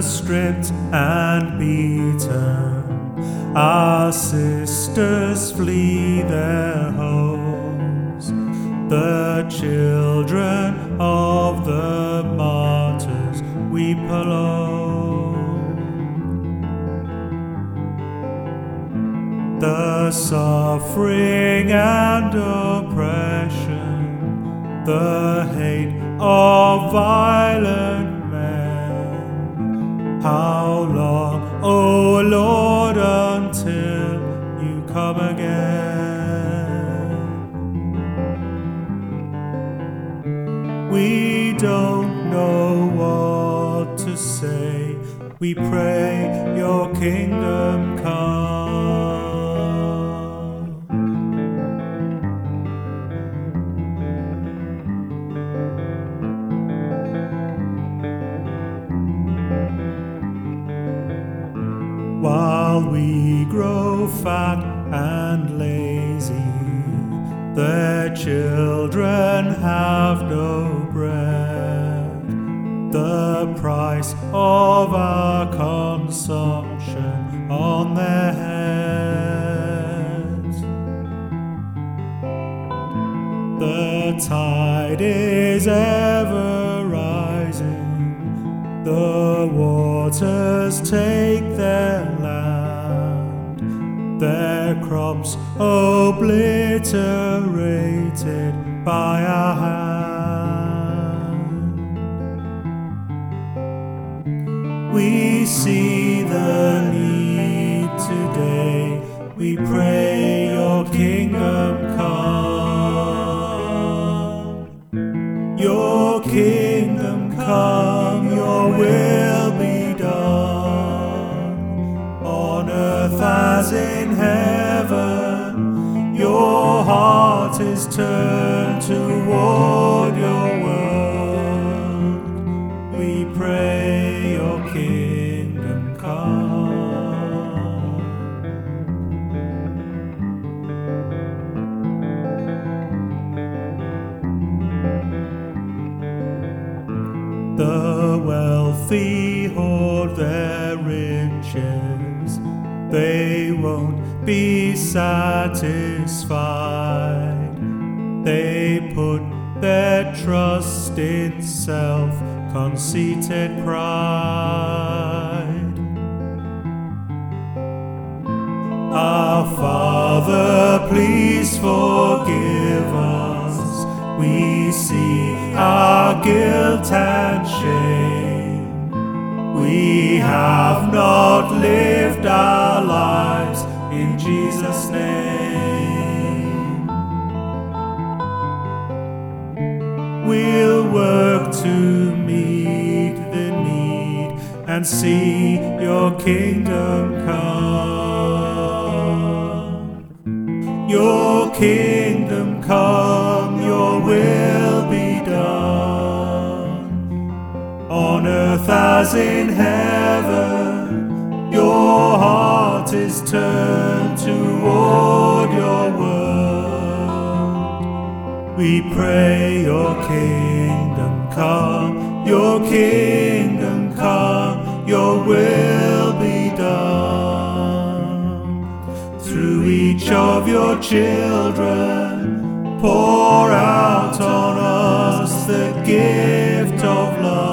stripped and beaten, our sisters flee their homes. The children of the martyrs weep alone. The suffering and oppression, the hate of violent men. How long, O Lord, until you come again? We don't know what to say. We pray your kingdom come. While we grow fat and lazy, their children have no bread. The price of our consumption on their heads. The tide is ever rising, the waters take their land, their crops obliterated by our hand. We see the need today, we pray your kingdom come. Your kingdom come, your will be done, on earth as in heaven. Your heart is turned toward your world, we pray your kingdom come. The wealthy hoard their riches, they won't be satisfied. They put their trust in self-conceited pride. Our Father, please forgive us. We see our guilt and shame. We have not lived our lives in Jesus' name. We'll work to meet the need and see your kingdom come. Your kingdom come, your will be done, on earth as in heaven. Your heart is turned toward your world, we pray your kingdom come. Your kingdom come, your will be done. Through each of your children, pour out on us the gift of love.